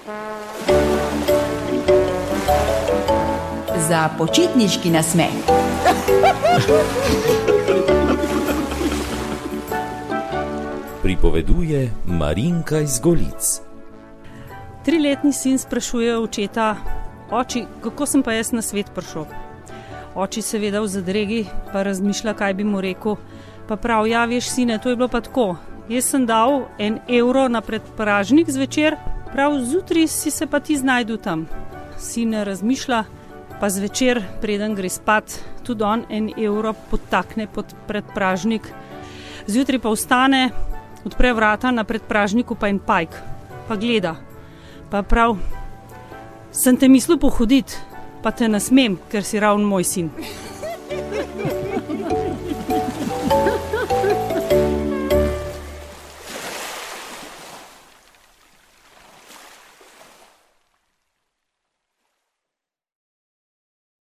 Za počitniški nasmeh. Pripoveduje Marinka iz Golic. 3-letni sin sprašuje očeta: oči, kako sem pa jaz na svet prišel? Oči seveda v zadregi, pa razmišlja, kaj bi mu rekel. Pa prav, ja, veš, sine, to je bilo pa tako. Jaz sem dal 1 evro na predpražnik zvečer, prav zjutraj si se pa ti znajdu tam. Sin razmišlja, pa zvečer, preden gre spat, tudi on 1 evro podtakne pod predpražnik. Zjutraj pa vstane, odpre vrata, na predpražniku pa 1 pajk. Pa gleda, pa prav, sem te mislil pohoditi, pa te ne smem, ker si ravno moj sin.